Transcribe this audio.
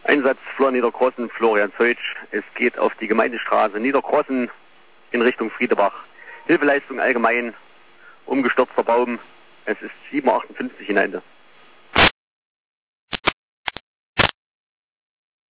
Einsatz Flor Niederkrossen, Florian Zeutsch. Es geht auf die Gemeindestraße Niederkrossen in Richtung Friedebach. Hilfeleistung allgemein, umgestürzter Baum. Es ist 7:58 in der Ende.